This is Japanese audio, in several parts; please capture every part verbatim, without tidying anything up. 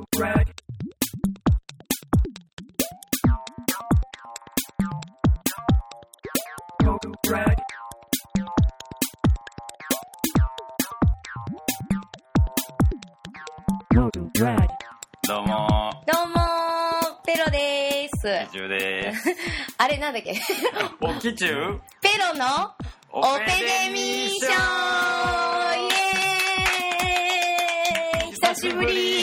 rag go rag go rag どうもどうもーペロでーす。 ー、中でーす。 あれなんだっけおきちゅうペロのオオペデミー賞イエーイ久しぶり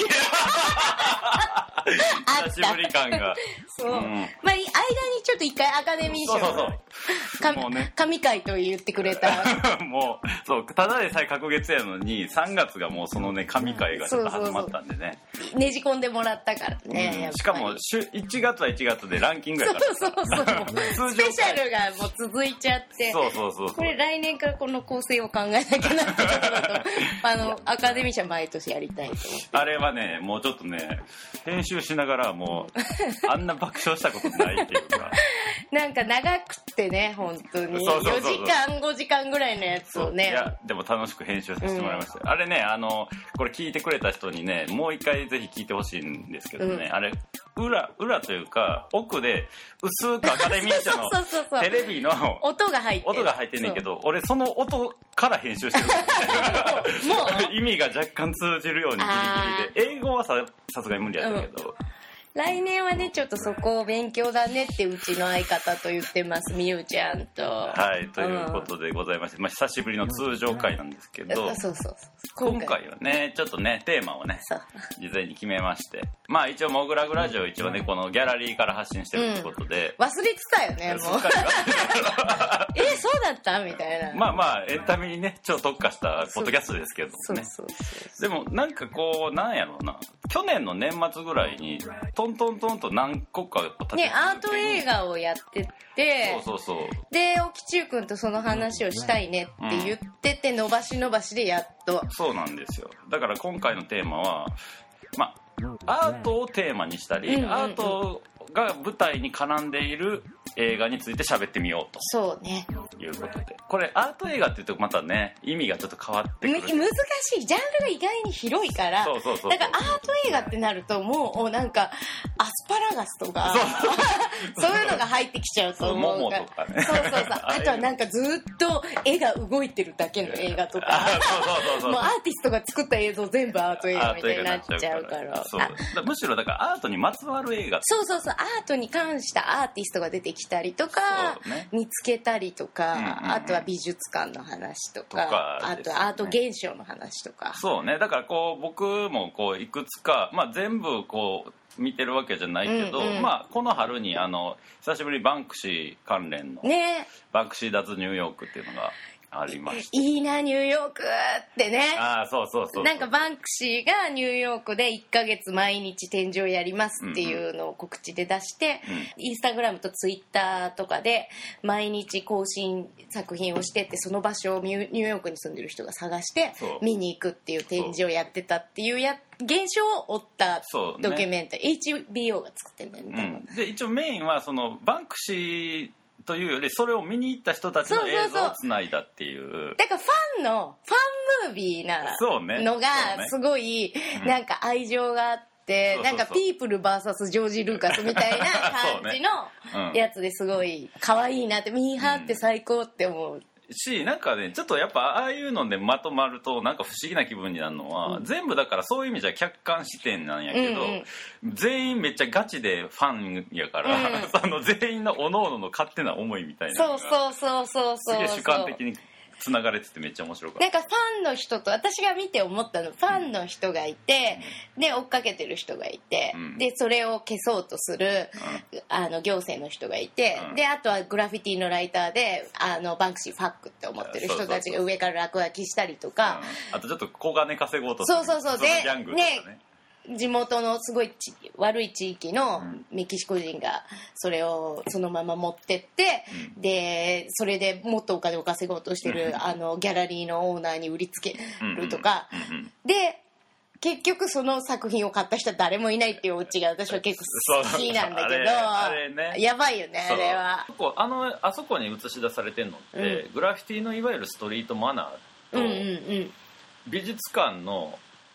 あった久しぶり感が。 そう、 うんまあ間にちょっと一回アカデミー賞そうそうそう神もうね神回と言ってくれたもうそうただでさえ隔月やのにさんがつがもうそのね神回がちょっと始まったんでね。 ねじ込んでもらったからね、 うんやっぱりしかもいちがつはいちがつでランキングやからそうそうそうスペシャルがもう続いちゃってそうそうそうそうこれ来年からこの構成を考えなきゃなってところとあのアカデミー賞毎年やりたいと思ってあれはねもうちょっとね編集しながらもうあんな爆笑したことないっていうかなんか長くてね本当にそうそうそうそうよじかんごじかんぐらいのやつをねいやでも楽しく編集させてもらいました、うん、あれねあのこれ聞いてくれた人にねもう一回ぜひ聞いてほしいんですけどね、うん、あれ裏裏というか奥で薄くアカデミー賞のテレビの音が入って音が入ってんねんけど俺その音から編集してるもう意味が若干通じるようにギリギリで英語はささすがに無理やったけど、うん来年はねちょっとそこを勉強だねってうちの相方と言ってますみゆちゃんとはいということでございまして、うんまあ、久しぶりの通常回なんですけど、 うん、そうそうそう今回はねちょっとねテーマをね事前に決めましてまあ一応モグラグラジオ一応ねこのギャラリーから発信してるってことで、 うん、忘れてたよねもうえそうだったみたいなまあまあエンタメにね超特化したポッドキャストですけどもねそうそうそうでもなんかこうなんやろうな去年の年末ぐらいにトントントンと何個か立ててねアート映画をやっててそうそうそうで沖中君とその話をしたいねって言ってて、うん、伸ばし伸ばしでやっとそうなんですよだから今回のテーマはまあアートをテーマにしたり、うんうんうん、アートが舞台に絡んでいる映画について喋ってみようとそうねいうことでこれアート映画っていうとまたね意味がちょっと変わってくる難しいジャンルが意外に広いからそうそうそうそうだからアート映画ってなるともうなんかアスパラガスとかそうそういうのが入ってきちゃうと思うからそうモモとかねそうそうそうあとはなんかずっと絵が動いてるだけの映画とかそうそうそうもうアーティストが作った映像全部アート映画みたいになっちゃうからそうだむしろだからアートにまつわる映画そうそうそうアートに関したアーティストが出てきたりとか、ね、見つけたりとか、うんうんうん、あとは美術館の話とか、とかね、あとアート現象の話とかそうねだからこう僕もこういくつか、まあ、全部こう見てるわけじゃないけど、うんうんまあ、この春にあの久しぶりにバンクシー関連の、 ね、 バンクシー脱ニューヨークっていうのがありましていいなニューヨークってねあそうそうそうそうなんかバンクシーがニューヨークでいっかげつ毎日展示をやりますっていうのを告知で出して、うんうん、インスタグラムとツイッターとかで毎日更新作品をしてってその場所をニューヨークに住んでる人が探して見に行くっていう展示をやってたっていうや現象を追ったドキュメンタリー、ね、エイチビーオー が作ってるんだよね、 うん、で一応メインはそのバンクシーというよりそれを見に行った人たちの映像をつないだっていうそうそうそうだからファンのファンムービーなのがすごいなんか愛情があってなんかピープル ブイエス ジョージ・ルーカスみたいな感じのやつですごい可愛いなってミーハーって最高って思うしなんかねちょっとやっぱああいうのでまとまるとなんか不思議な気分になるのは、うん、全部だからそういう意味じゃ客観視点なんやけど、うんうん、全員めっちゃガチでファンやから、うん、その全員の各々の勝手な思いみたいなのがそうそうそうそうそうすげえ主観的につながれててめっちゃ面白かったなんかファンの人と私が見て思ったのファンの人がいて、うん、で追っかけてる人がいて、うん、でそれを消そうとする、うん、あの行政の人がいて、うん、であとはグラフィティのライターであのバンクシーファックって思ってる人たちが上から落書きしたりとか、 うん、あとちょっと小金稼ごうとするそうそうそうでギャングとかねね地元のすごいち悪い地域のメキシコ人がそれをそのまま持ってって、うん、でそれでもっとお金を稼ごうとしてる、うん、あのギャラリーのオーナーに売りつけるとか、うんうん、で結局その作品を買った人は誰もいないっていうオチが私は結構好きなんだけどあれ、あれね、 やばいよねあれはあのあそこに映し出されてるのって、うん、グラフィティのいわゆるストリートマナーと、 うんうんうん、 美術館の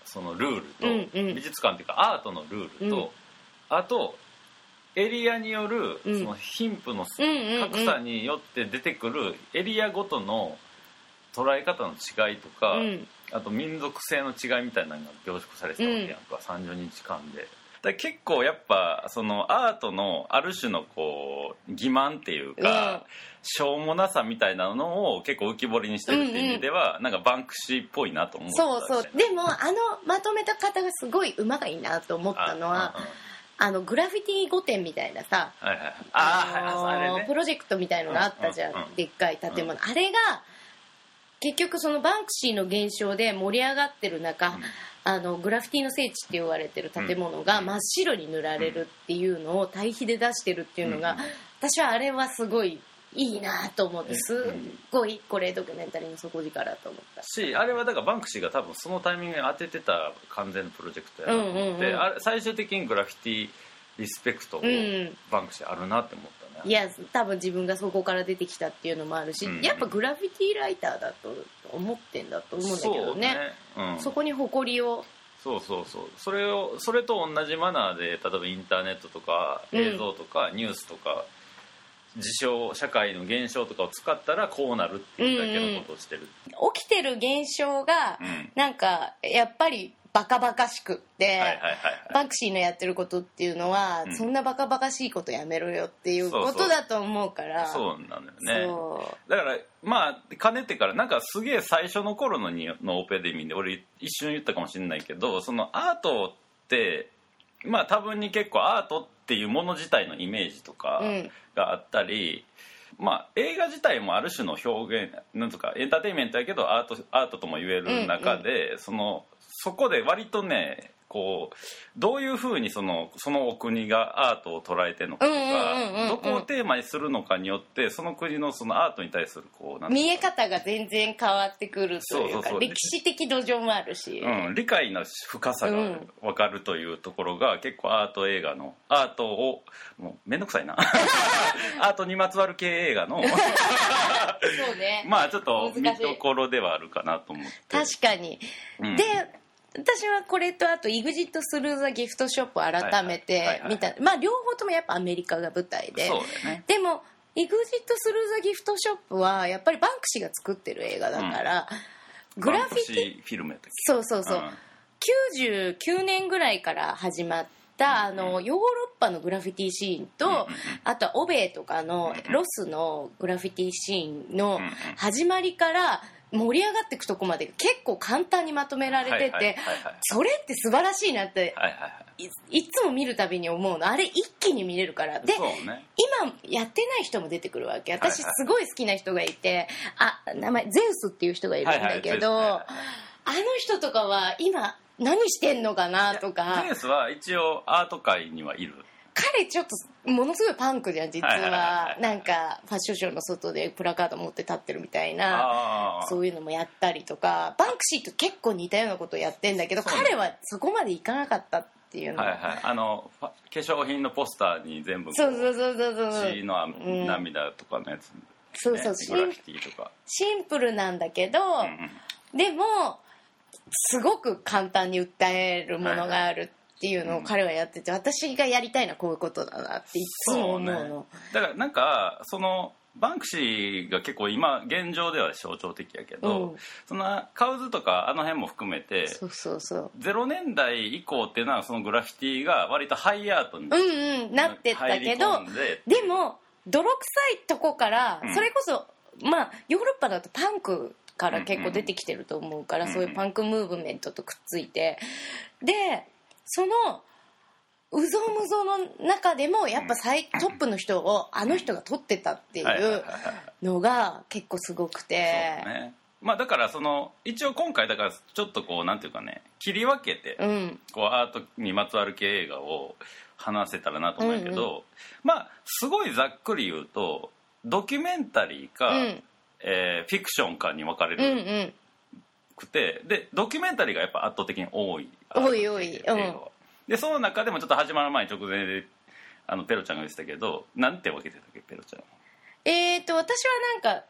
そのルールと、 うんうん美術館っていうかアートのルールと、 うんあとエリアによるうんその貧富のうんうんうん格差によって出てくるエリアごとの捉え方の違いとか、 うんあと民族性の違いみたいなのが凝縮されてたわけやんか、さんじゅうにちかんで。だから結構やっぱそのアートのある種のこう欺瞞っていうか、 うんしょうもなさみたいなのを結構浮き彫りにしてるっていう意味では、なんかバンクシーっぽいなと思ったそうそう。でもあのまとめた方がすごいうまいなと思ったのは、あのグラフィティ御殿みたいなさ、 はいはい、 あああ、あれね、 プロジェクトみたいのがあったじゃん、 うんうんうんでっかい建物、あれが結局そのバンクシーの現象で盛り上がってる中、 うんあのグラフィティの聖地って言われてる建物が真っ白に塗られるっていうのを対比で出してるっていうのが、 うん私はあれはすごいいいなと思って、すっごいこれドキュメンタリーの底力と思ったし、あれはだからバンクシーが多分そのタイミングに当ててた完全なプロジェクトやなと思って、 うんうんうんあれ最終的にグラフィティリスペクトをうんバンクシーあるなって思ったね。 いや多分自分がそこから出てきたっていうのもあるし、 うんやっぱグラフィティライターだと思ってんだと思うんだけどね、 そうね、うん、 そこに誇りをそうそうそう、それをそれと同じマナーで例えばインターネットとか映像とかニュースとか、事象社会の現象とかを使ったらこうなるっていうだけのことをしてる、 起きてる現象がうんなんかやっぱりバカバカしくって、 はいはいはいはい、 バンクシーのやってることっていうのは、 うんそんなバカバカしいことやめろよっていうこそうそうとだと思うからそうなんだよね。 そだからまあかねてからなんかすげえ最初の頃のにのオペデミーで俺一瞬言ったかもしれないけど、そのアートってまあ多分に結構アートっていうもの自体のイメージとかうんがあったり、まあ映画自体もある種の表現なんとかエンターテインメントやけどアートアートとも言える中で、そのそこで割とねこうどういうふうにそのそのお国がアートを捉えてるのかとうんうんうんうんうんか、どこをテーマにするのかによってその国のそのアートに対するこうなんていう見え方が全然変わってくるというか、 そうそうそう歴史的土壌もあるし、 うん、理解の深さが分かるというところが結構アート映画のアートをもうめんどくさいなアートにまつわる系映画のそうねまあちょっと見難しいどころではあるかなと思って。 確かに、 うんで私はこれとあと エグジット スルーザギフトショップを改めて見た、まあ両方ともやっぱアメリカが舞台で、 そうだよね。 でも エグジット スルーザギフトショップはやっぱりバンクシーが作ってる映画だから、グラフィティバンクシーフィルムやったっけ。 そうそうそう、 んきゅうじゅうきゅうねんぐらいから始まったあのヨーロッパのグラフィティシーンと、 うんうんうんあとは欧米とかのうんうんロスのグラフィティシーンのうんうん始まりから盛り上がっていくとこまで結構簡単にまとめられてて、 はいはいはいはいそれって素晴らしいなってはいはいはいいいつも見るたびに思うの。あれ一気に見れるからでそうね。 今やってない人も出てくるわけ。私はいはいすごい好きな人がいて、あ名前ゼウスっていう人がいるんだけど、 はいはいあの人とかは今何してんのかなとか。 ゼウスは一応アート界にはいる。 彼ちょっとものすごいパンクじゃん実はいはいはいははいなんかファッションショーの外でプラカード持って立ってるみたいなあそういうのもやったりとか、バンクシーと結構似たようなことをやってんだけど、 そうね彼はそこまでいかなかったっていうのはいはい、あのファ化粧品のポスターに全部こそうそうそうそうそう血のうん涙とかのやつ、ね、 そうそうグラフィティとか、 シンプルなんだけど、 うんうん、 でもすごく簡単に訴えるものがあるっていうのを彼はやってて、私がやりたいのはこういうことだなっていつも思うの。 そうね、だからなんかそのバンクシーが結構今現状では象徴的やけど、 うんそのカウズとかあの辺も含めてそうそうそうゼロねんだい以降っていうのはそのグラフィティが割とハイアートにうんうんなってったけど、 入り込んで、 でも泥臭いとこから、 うんそれこそまあヨーロッパだとパンクから結構出てきてると思うから、 うんうんそういうパンクムーブメントとくっついて、でそのうぞうむぞうの中でもやっぱ最トップの人をあの人が取ってたっていうはいはいはいはいのが結構すごくて、 そうね、まあだからその一応今回だからちょっとこうなんていうかね切り分けて、 うんこうアートにまつわる系映画を話せたらなと思うんやけど、 うんうまあすごいざっくり言うとドキュメンタリーか、 うんえーフィクションかに分かれうんうるんくて、でドキュメンタリーがやっぱ圧倒的に多い多い多い映画はでその中でもちょっと始まる前に直前であのペロちゃんが言ってたけどなんて分けてたっけペロちゃん。 えーと私はなんか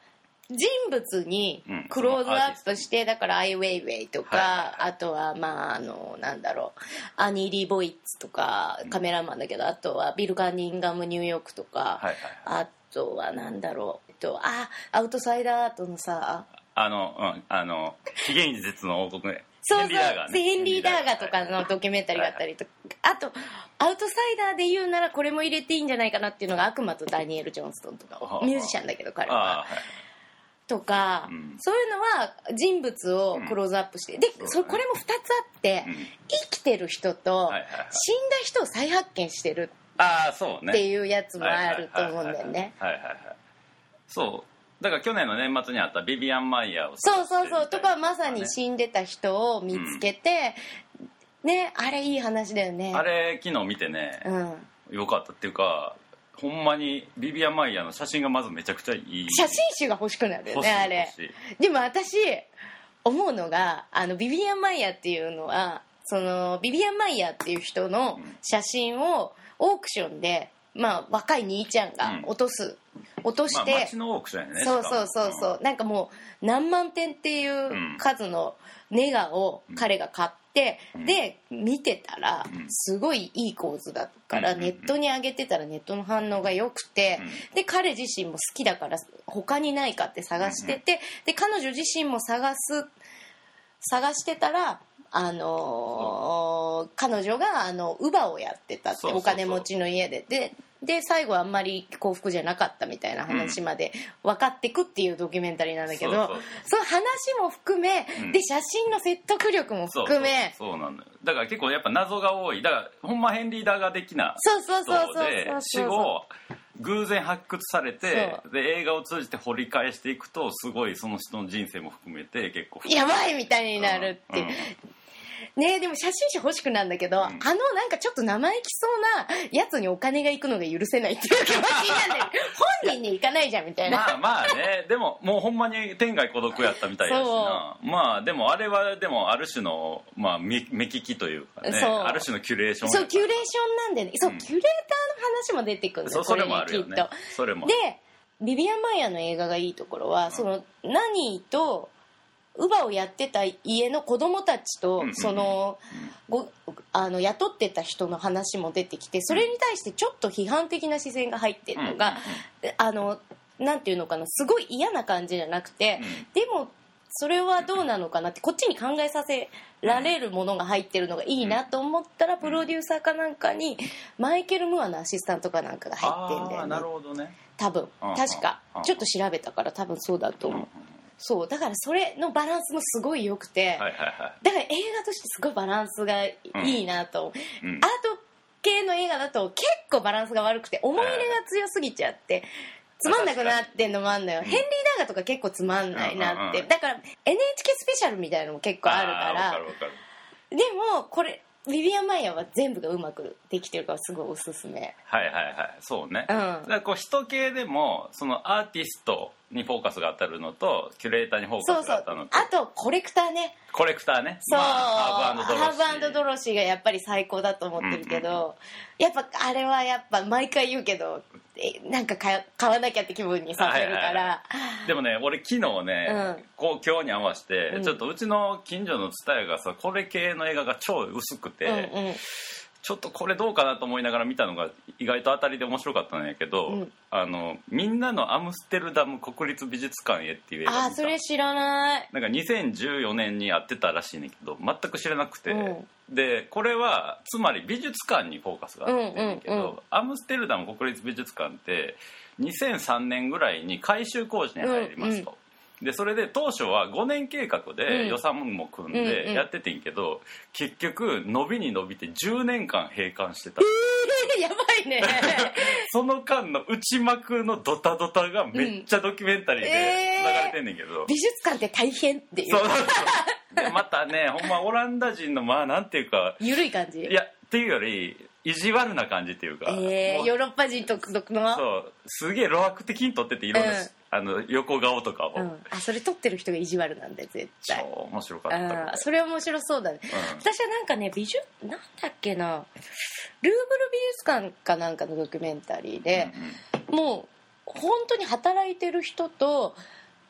人物にクローズアップして、うん、だからアイ・ウェイウェイとか、はい、あとはまああのなんだろうアニー・リー・ボイッツとかカメラマンだけど、あとはビル・カニンガム・ニューヨークとか、はいはい、あとはなんだろう、えっと、あアウトサイダーアートのさあの、うん、あの紀元術の王国ねそうそうヘンリー・ダーガーとかのドキュメンタリーがあったりとか、はいはい、あとアウトサイダーで言うならこれも入れていいんじゃないかなっていうのが悪魔とダニエル・ジョンストンとかミュージシャンだけど彼はとか、うん、そういうのは人物をクローズアップして、うん、でそこれもふたつあって、うん、生きてる人と死んだ人を再発見してるっていうやつもあると思うんだよね。 そうだから去年の年末にあったビビアン・マイヤーをそうそうそうとかまさに死んでた人を見つけて、うん、ねあれいい話だよね。 あれ昨日見てね、うん、よかったっていうかほんまにビビアン・マイヤーの写真がまずめちゃくちゃいい。 写真集が欲しくなるよねあれ。でも私思うのがあのビビアン・マイヤーっていうのはそのビビアン・マイヤーっていう人の写真をオークションで、まあ、若い兄ちゃんが落とす、うん、落として、 まあ、街のオークションやね。 そうそうそうそう、うん、なんかもう何万点っていう数のネガを彼が買って、うん、で見てたらすごいいい構図だから、うん、ネットに上げてたらネットの反応が良くて、うん、で彼自身も好きだから他にないかって探してて、うん、で彼女自身も探す探してたらあのー、彼女があの乳母をやってたって、お金持ちの家ででで最後あんまり幸福じゃなかったみたいな話まで分かってくっていうドキュメンタリーなんだけど、そうそうその話も含め、うん、で写真の説得力も含め、 そうそうそうなんだよ。だから結構やっぱ謎が多い。だからほんまヘンリー・ダーガー的な人で死後偶然発掘されてで映画を通じて掘り返していくとすごいその人の人生も含めて結構やばいみたいになるっていう、うんうんねえでも写真集欲しくなんだけど、うん、あのなんかちょっと生意気そうなやつにお金が行くのが許せないっていう気持ちになる本人に行かないじゃんみたいな。 まあまあねでももうほんまに天涯孤独やったみたいだしな。まあでもあれはでもある種の、まあ、目利きというかね、ある種のキュレーション。 そうキュレーションなんでね、そう、うん、キュレーターの話も出てくるんだよ。 そうそれもあるよね。 これにきっとそれもでビビアン・マイヤーの映画がいいところは、うん、そのナニーと乳母をやってた家の子供たちとそのごあの雇ってた人の話も出てきて、それに対してちょっと批判的な視線が入ってるのが、あのなんていうのかな、すごい嫌な感じじゃなくて、でもそれはどうなのかなってこっちに考えさせられるものが入ってるのがいいなと思ったら、プロデューサーかなんかにマイケル・ムーアのアシスタントかなんかが入ってんだよね。 なるほどね。 多分確かちょっと調べたから多分そうだと思う。そうだからそれのバランスもすごい良くて、はいはいはい、だから映画としてすごいバランスがいいなと、うんうん、アート系の映画だと結構バランスが悪くて思い入れが強すぎちゃってつまんなくなってんのもあんのよ、うん、ヘンリー・ダーガーとか結構つまんないなって、うんうんうん、だから エヌエイチケー スペシャルみたいなのも結構あるからわかるわかる。 でもこれビビアン・マイヤーは全部がうまくできてるからすごいおすすめ。 はいはいはいそうね、うん、だからこう人系でもそのアーティストにフォーカスが当たるのとキュレーターにフォーカスが当たるのと、 そうそうあとコレクターねコレクターねそう、まあ、 ハーブ&ドロシーがやっぱり最高だと思ってるけど、うんうん、やっぱあれはやっぱ毎回言うけどなんか買わなきゃって気分にさせるから、はいはいはい、 でもね俺昨日ね、うん、こう今日に合わせて、うん、ちょっとうちの近所の蔦屋がさこれ系の映画が超薄くて、うんうん、ちょっとこれどうかなと思いながら見たのが意外と当たりで面白かったんやけど、うん、あのみんなのアムステルダム国立美術館へっていう映画見た。 あそれ知らない。 なんかにせんじゅうよねんにやってたらしいねんけど全く知らなくて、うんでこれはつまり美術館にフォーカスがあってんねんけど、うんうんうん、アムステルダム国立美術館ってにせんさんねんぐらいに改修工事に入りますと、うんうん、でそれで当初はごねん計画で予算も組んでやっててんけど、うんうん、結局伸びに伸びてじゅうねんかん閉館してた。 えー、やばいねその間の内幕のドタドタがめっちゃドキュメンタリーで流れてんねんけど、うんえー、 美術館って大変っていう。 そうそうそうでまたねほんまオランダ人のまあなんていうか緩い感じ。 いやっていうより意地悪な感じっていうか、 えー、ヨーロッパ人独特のそうすげえ露白的に撮ってていろんな、うん、あの横顔とかを、 うん、あそれ撮ってる人が意地悪なんだよ絶対。 超面白かった。 あそれ面白そうだね、うん、私はなんかね美術なんだっけなルーブル美術館かなんかのドキュメンタリーで、うんうん、もう本当に働いてる人と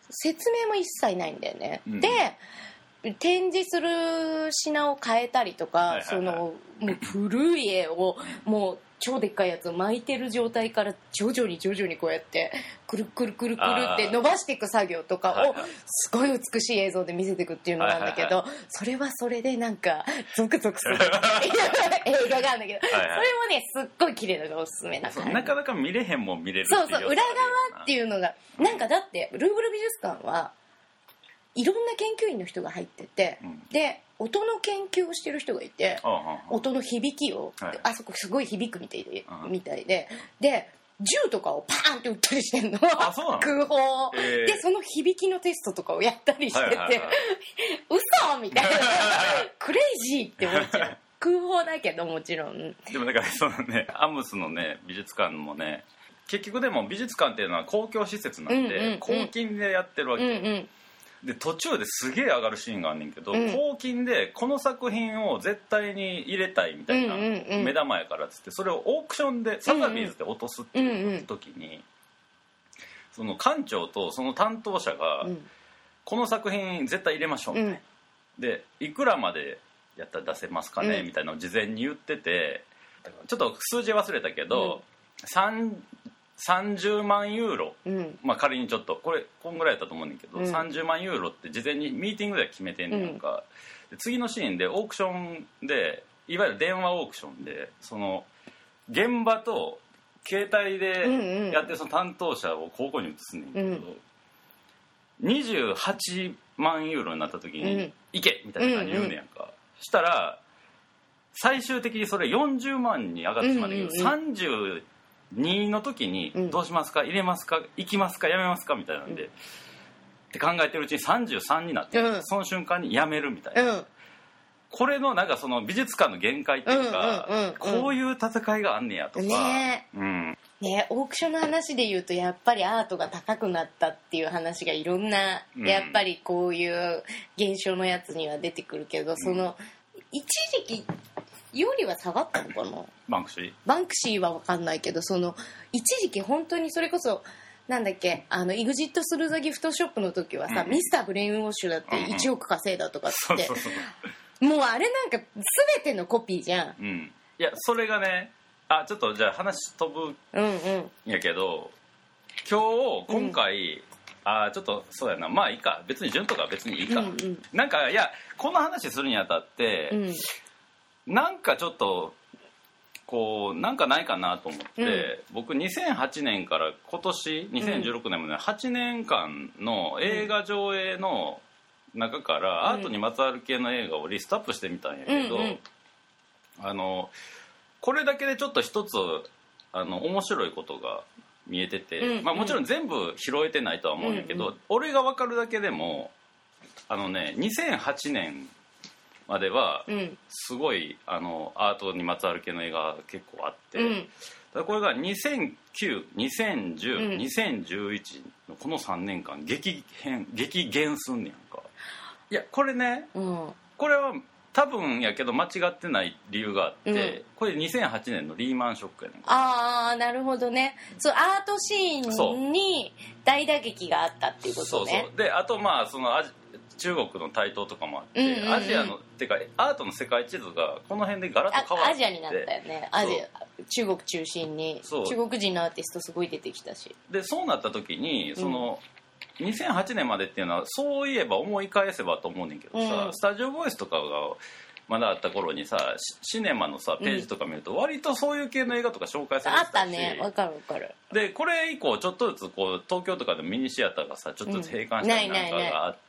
説明も一切ないんだよね、 うん、 で展示する品を変えたりとか、 はいはいはい、 そのもう古い絵をもう超でっかいやつを巻いてる状態から徐々に徐々にこうやってくるくるくるくるって伸ばしていく作業とかをすごい美しい映像で見せていくっていうのなんだけど、それはそれでなんかゾクゾクする映画があるんだけど、それもねすっごい綺麗なのがおすすめな感じ。 なかなか見れへんもん見れるっていう。 そうそう、裏側っていうのがなんか、だってルーブル美術館はいろんな研究員の人が入ってて、うん、で音の研究をしてる人がいて、うん、音の響きを、はい、あそこすごい響くみたいで、うん、みたいでで銃とかをパーンって撃ったりしてんの。 あ、そうなの？ 空砲、えー、でその響きのテストとかをやったりしてて、はいはいはい、嘘みたいなクレイジーって思っちゃう。空砲だけどもちろん。 でもだからそのねアムスのね美術館もね結局でも美術館っていうのは公共施設なんで、うんうんうん、公金でやってるわけ、うんうん、で途中ですげえ上がるシーンがあんねんけど、うん、公金でこの作品を絶対に入れたいみたいな、うんうんうん、目玉やからっつってそれをオークションでサザビーズで落とすっていう時に、うんうん、その館長とその担当者が、うん、この作品絶対入れましょうみたいな、うん、でいくらまでやったら出せますかね、うん、みたいなのを事前に言っててちょっと数字忘れたけど、うん、さんじゅうまんユーロ、うん、まあ仮にちょっとこれこんぐらいだったと思うんだけど、うん、さんじゅうまんユーロって事前にミーティングで決めてんねんか、うん、で次のシーンでオークションでいわゆる電話オークションでその現場と携帯でやってその担当者を交互に移すねんけど、うん、にじゅうはちまんユーロになった時に、うん、行けみたいな感じで言うねんやんか、うんうん、したら最終的にそれよんじゅうまんに上がってしまうんだけど、うんうんうん、さんじゅうにの時にどうしますか、入れますか、行きますか、やめますかみたいなんで、うん、って考えてるうちにさんじゅうさんになって、うん、その瞬間にやめるみたいな、うん、これのなんかその美術館の限界っていうか、うんうんうんうん、こういう戦いがあんねやとか、 ねうん、 ね、オークションの話で言うとやっぱりアートが高くなったっていう話がいろんな、うん、やっぱりこういう現象のやつには出てくるけど、その一時期よりは下がったのかな。 バンクシーバンクシーは分かんないけど、その一時期本当にそれこそなんだっけ、あの イグジット スルーザギフトショップの時はさ、うん、ミスターブレインウォッシュだっていちおく稼いだとかって、うんうん、もうあれなんか全てのコピーじゃん、 うん、いやそれがね、あちょっとじゃあ話飛ぶんやけど、うんうん、今日今回、うん、あちょっとそうやな、まあいいか、別に順とか別にいいか、うんうん、なんかいやこの話するにあたって、うんなんかちょっとこうなんかないかなと思って、うん、僕にせんはちねんから今年にせんじゅうろくねんまではちねんかんの映画上映の中からアートにまつわる系の映画をリストアップしてみたんやけど、うんうん、あのこれだけでちょっと一つあの面白いことが見えてて、うんうん、まあ、もちろん全部拾えてないとは思うんやけど、うんうん、俺が分かるだけでもあのねにせんはちねんまではすごい、うん、あのアートにまつわる系の映画結構あって、うん、だからこれがにせんきゅう、にせんじゅう、うん、にせんじゅういちのこのさんねんかん激変激減すんねやんか。いやこれね、うん、これは多分やけど間違ってない理由があって、うん、これにせんはちねんのリーマンショックやねんか。 ああなるほどね。そうアートシーンに大打撃があったっていうことね。 そうそうであとまあそのアジ中国の台頭とかもあって、うんうんうん、アジアのってかアートの世界地図がこの辺でガラッと変わって、 アジアになったよね。アジア中国中心に中国人のアーティストすごい出てきたし、 でそうなった時にその、うん、にせんはちねんまでっていうのはそういえば思い返せばと思うねんけどさ、うん、スタジオボイスとかがまだあった頃にさシネマのさページとか見ると割とそういう系の映画とか紹介されてたし、 あったね、わかるわかる。 でこれ以降ちょっとずつこう東京とかでミニシアターがさちょっとずつ閉館したりなんかがあって、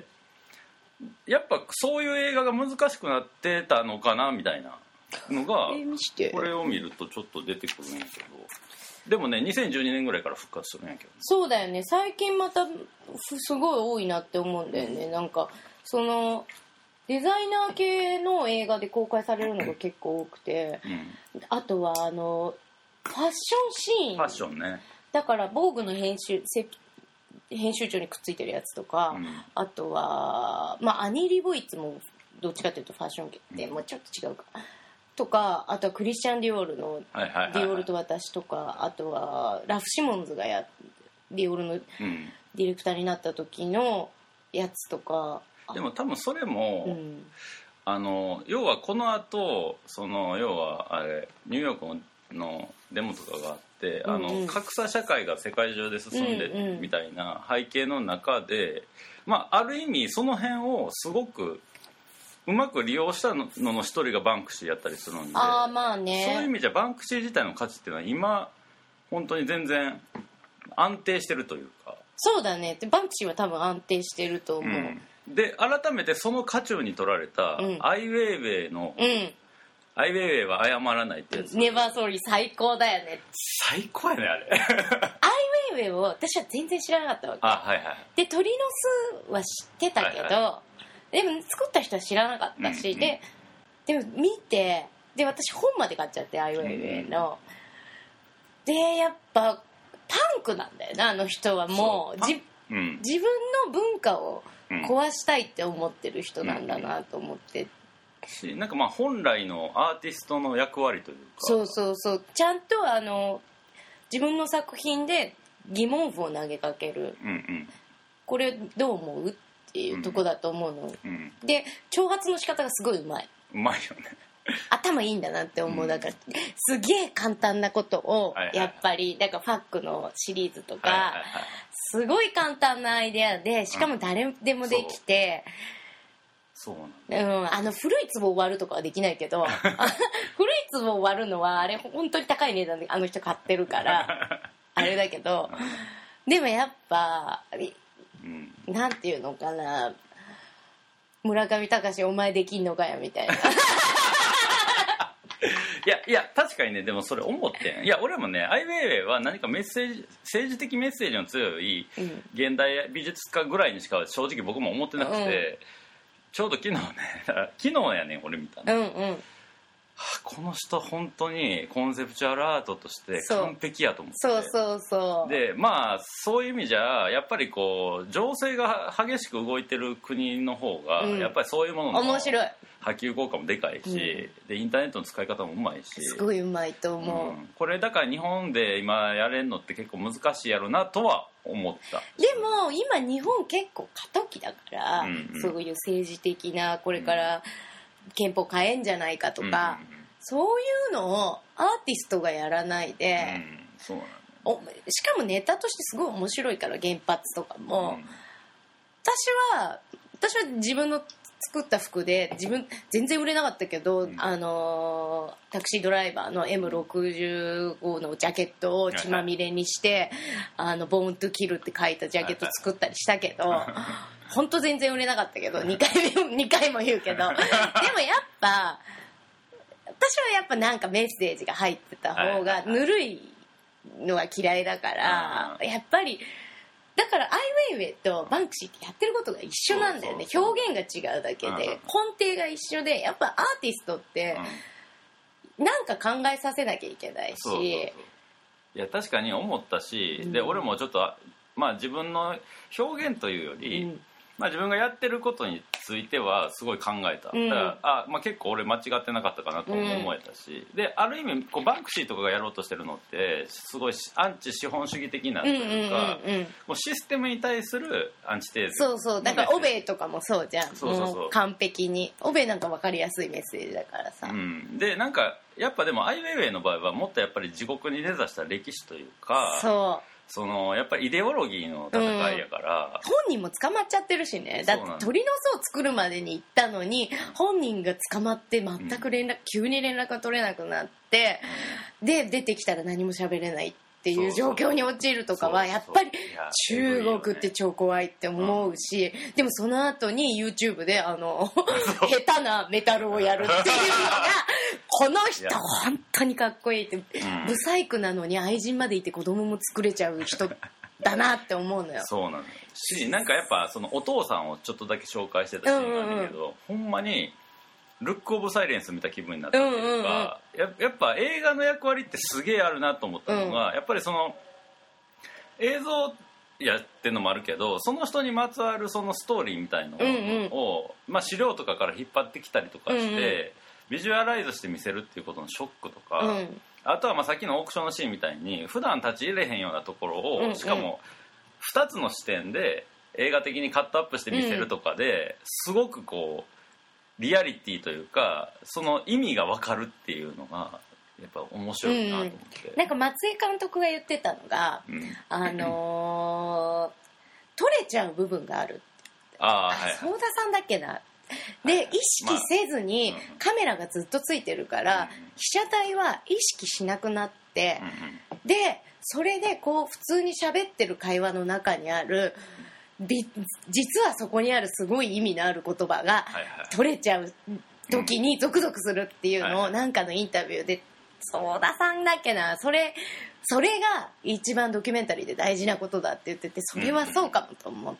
やっぱそういう映画が難しくなってたのかなみたいなのがこれを見るとちょっと出てくるんやけど、でもねにせんじゅうにねんぐらいから復活するんやけど、 そうだよね、最近またすごい多いなって思うんだよね。なんかそのデザイナー系の映画で公開されるのが結構多くて、うん、あとはあのファッションシーン、 ファッションね、 だから防具の編集編集長にくっついてるやつとか、うん、あとは、まあ、アニー・リボイツもどっちかというとファッション系で、うん、もうちょっと違うかとか、あとはクリスチャン・ディオールの「ディオールと私」とか、あとはラフ・シモンズがやディオールの、うん、デディレクターになった時のやつとか。 でも多分それも、 うん、 あの要はこの後その要はあれニューヨークのデモとかがあって、うんうん、あの格差社会が世界中で進んでるみたいな背景の中で、まあ、ある意味その辺をすごくうまく利用したのの一人がバンクシーやったりするんで、 あ、まあね、 そういう意味じゃバンクシー自体の価値っていうのは今本当に全然安定してるというか。 そうだね、でバンクシーは多分安定してると思う、 うんで改めてその渦中に取られた、うん、アイ・ウェイウェイの、うん、アイ・ウェイウェイは謝らないってやつ。 ネバーソーリー最高だよね。 最高やねあれ。アイ・ウェイウェイを私は全然知らなかったわけ。 あ、はいはい、で鳥の巣は知ってたけど、はいはい、でも作った人は知らなかったし、うんうん、で, でも見てで私本まで買っちゃってアイ・ウェイウェイの、うん、でやっぱパンクなんだよなあの人は。もうじ、うん、自分の文化を壊したいって思ってる人なんだなと思って、 うんうん、なんかまあ本来のアーティストの役割というか、 そうそうそう、ちゃんとあの自分の作品で疑問符を投げかける、うんうん、これどう思うっていうとこだと思うの、うんうん、で挑発の仕方がすごいうまいうまいよね頭いいんだなって思う。だからすげえ簡単なことをやっぱりだからファックのシリーズとかすごい簡単なアイデアでしかも誰でもできて、 そうなんだ、 うん、あの古い壺を割るとかはできないけど古い壺を割るのはあれ本当に高い値段であの人買ってるからあれだけど、でもやっぱ、うん、なんていうのかな、村上隆お前できんのかよみたいないやいや確かにね、でもそれ思ってん。いや俺もねアイ・ウェイウェイは何かメッセージ、政治的メッセージの強い現代美術家ぐらいにしか正直僕も思ってなくて、うん、ちょうど昨日ね昨日やねん俺見たの、うんうん、はあ、この人本当にコンセプチュアルアートとして完璧やと思って。 そうそうそうでまあそういう意味じゃやっぱりこう情勢が激しく動いてる国の方が、うん、やっぱりそういうものの面白い波及効果もでかいし、うん、でインターネットの使い方もうまいし、 すごいうまいと思う、うん、 これだから日本で今やれんのって結構難しいやろなとは思った。 でも今日本結構過渡期だから、うんうん、そういう政治的なこれから憲法変えんじゃないかとか、うんうんうん、そういうのをアーティストがやらないで、うん、そうなんだ、おしかもネタとしてすごい面白いから原発とかも、うん、私は私は自分の作った服で自分全然売れなかったけど、うん、あのタクシードライバーの エムろくじゅうご のジャケットを血まみれにしてあのボーントゥキルって書いたジャケット作ったりしたけど本当全然売れなかったけどにかいめにかいも言うけどでもやっぱ私はやっぱなんかメッセージが入ってた方がぬるいのは嫌いだからやっぱりだからアイ・ウェイウェイとバンクシーってやってることが一緒なんだよね。表現が違うだけで根底が一緒でやっぱアーティストってなんか考えさせなきゃいけないし、そうそうそう、いや確かに思ったし、うん、で俺もちょっとまあ自分の表現というより、うんまあ、自分がやってることについてはすごい考えた、うん、だからあ、まあ、結構俺間違ってなかったかなと思えたし、うん、である意味こうバンクシーとかがやろうとしてるのってすごいアンチ資本主義的なというか、うんうんうんうん、もうシステムに対するアンチテーゼ。 そうそう、だからオベイとかもそうじゃん。そうそうそう、もう完璧にオベイなんか分かりやすいメッセージだからさ、 うん、でなんかやっぱでもアイ・ウェイウェイの場合はもっとやっぱり地獄に根ざした歴史というか、 そうそのやっぱりイデオロギーの戦いやから、うん、 本人も捕まっちゃってるしね。だって鳥の巣を作るまでに行ったのに本人が捕まって全く連絡、うん、急に連絡が取れなくなって、うん、で出てきたら何も喋れないっていう状況に陥るとかはやっぱり中国って超怖いって思うし、うん、でもその後に YouTube であの下手なメタルをやるっていうのがこの人本当にかっこいいって、うん、ブサイクなのに愛人までいて子供も作れちゃう人だなって思うのよ。 そうなのし、なんかやっぱそのお父さんをちょっとだけ紹介してたシーンがあるんだけど、うんうんうん、ほんまにルックオブサイレンス見た気分になったっていうか、うんうんうん、や, やっぱ映画の役割ってすげえあるなと思ったのが、うん、やっぱりその映像やってのもあるけどその人にまつわるそのストーリーみたいのを、うんうんまあ、資料とかから引っ張ってきたりとかして、うんうん、ビジュアライズして見せるっていうことのショックとか、うん、あとはまあさっきのオークションのシーンみたいに普段立ち入れへんようなところを、うんうん、しかもふたつの視点で映画的にカットアップして見せるとかで、すごくこうリアリティというかその意味が分かるっていうのがやっぱ面白いなと思って、 うん、なんか松井監督が言ってたのが、うん、あのー、取れちゃう部分がある。 ああ、はい、 相田さんだっけな。で、意識せずにカメラがずっとついてるから、被写体は意識しなくなって、でそれでこう普通に喋ってる会話の中にある実はそこにあるすごい意味のある言葉が取れちゃう時にゾクゾクするっていうのをなんかのインタビューで相田さんだっけな、それそれが一番ドキュメンタリーで大事なことだって言ってて、それはそうかもと思って、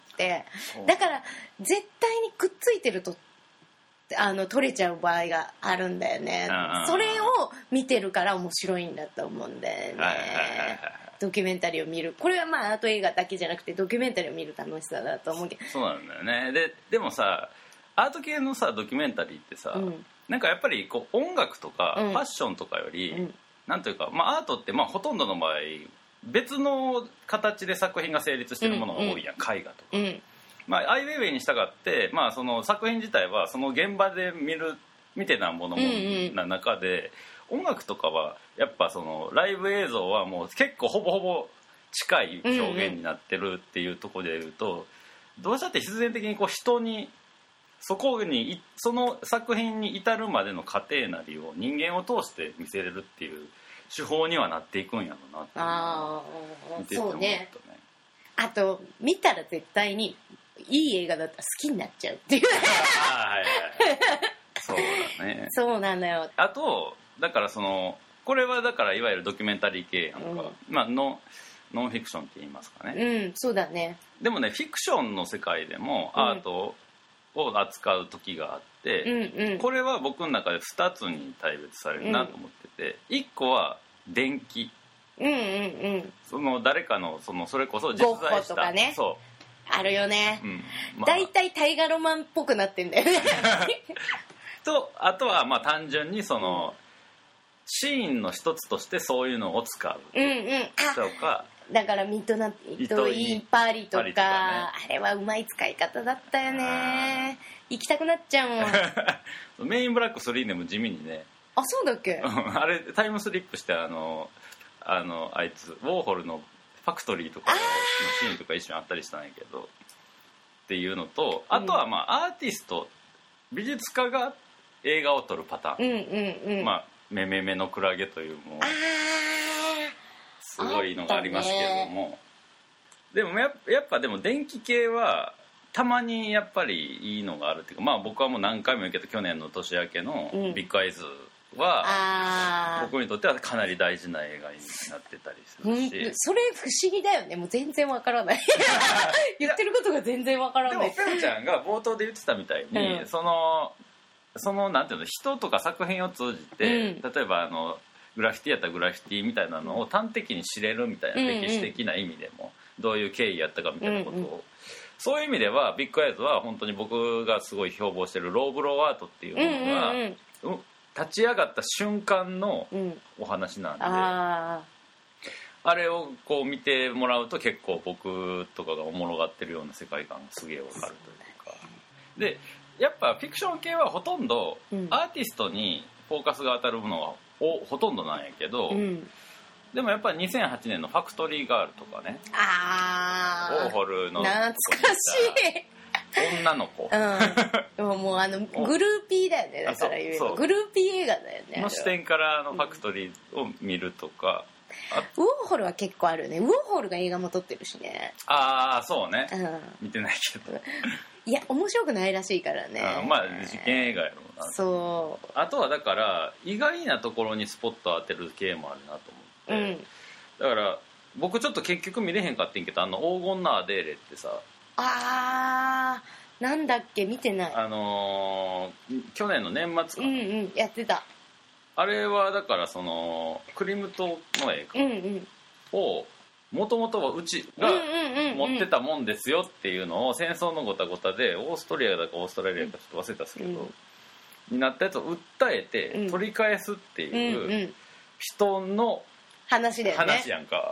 だから絶対にくっついてるとあの取れちゃう場合があるんだよね。それを見てるから面白いんだと思うんだよね、ドキュメンタリーを見る。これはまあアート映画だけじゃなくてドキュメンタリーを見る楽しさだと思うけど。 そうなんだよね。ででもさアート系のさドキュメンタリーってさ、うん、なんかやっぱりこう音楽とかファッションとかより、うん、なんというか、まあ、アートってまあほとんどの場合別の形で作品が成立してるものが多いやん、うん、絵画とか、うん、まあ、アイウェイウェイに従って、まあ、その作品自体はその現場で見る見てたものな中で、うんうん、音楽とかはやっぱそのライブ映像はもう結構ほぼほぼ近い表現になってるっていうところでいうと、うんうん、どうしたって必然的にこう人にそこにその作品に至るまでの過程なりを人間を通して見せれるっていう手法にはなっていくんやろうなってあ見てて思ったね。 あと見たら絶対にいい映画だったら好きになっちゃうっていうあ、はいはい、そうだね。 そうなのよ。 あとだからそのこれはだからいわゆるドキュメンタリー系やんか、うん、まあノン、ノンフィクションって言いますかね。 うん、そうだね。 でもねフィクションの世界でもアートを扱う時があって、うんうん、これは僕の中でふたつに大別されるなと思ってて、うん、いっこは電気、 うんうんうん、 その誰かのそのそれこそ実在したゴッホとかね、 そうあるよね、うんまあ、だいたい大河ロマンっぽくなってんだよねとあとはまあ単純にその、うん、シーンの一つとしてそういうのを使う、 うんうん、 とかだからミッドナイトインパリとか、ね、あれはうまい使い方だったよね。行きたくなっちゃうもんメインブラックスリーでも地味にね。 あ、そうだっけあれタイムスリップしてあのあのあいつウォーホルのファクトリーとかのシーンとか一緒にあったりしたんやけどっていうのと、あとはまあアーティスト美術家が映画を撮るパターン、 うんうんうん、 まあめめめのクラゲというもうすごいのがありますけれども、でもやっぱ、やっぱでも電気系はたまにやっぱりいいのがあるっていうか、まあ僕はもう何回も言うけど去年の年明けのビッグアイズは、うん、僕にとってはかなり大事な映画になってたりするし、 うん、それ不思議だよね。もう全然わからない言ってることが全然わからない。 でもペンちゃんが冒頭で言ってたみたいに、うん、そのそのなんていうの人とか作品を通じて、うん、例えばあのグラフィティやったらグラフィティみたいなのを端的に知れるみたいな、うんうん、歴史的な意味でもどういう経緯やったかみたいなことを、うんうん、そういう意味ではビッグアイズは本当に僕がすごい標榜してるローブローアートっていうものが、うんうんうん、立ち上がった瞬間のお話なんで、うん、あ, あれをこう見てもらうと結構僕とかがおもろがってるような世界観がすげえわかるというかで、やっぱフィクション系はほとんどアーティストにフォーカスが当たるものがおほとんどなんやけど、うん、でもやっぱりにせんはちねんのファクトリーガールとかね、 あウォーホルの懐かしい女の子、 うん、でももうあのグルーピーだよね。だから言うグルーピー映画だよね。 の視点からのファクトリーを見るとか、 うん、ウォーホルは結構あるよね。ウォーホルが映画も撮ってるしね。 ああそうね、 うん、 見てないけどいや面白くないらしいからね。 あまあ事件映画やろうな。 そうあとはだから意外なところにスポット当てる系もあるなと思って、うん、だから僕ちょっと結局見れへんかってんけど、あの黄金のアデーレってさ、 あーなんだっけ見てない。 あのー、去年の年末か、 うんうんやってた。 あれはだからそのクリムトの映画をもともとはうちが持ってたもんですよっていうのを戦争のごたごたでオーストリアだかオーストラリアかちょっと忘れたんですけど、うん、になったやつを訴えて取り返すっていう人の話だよね。 話やんか。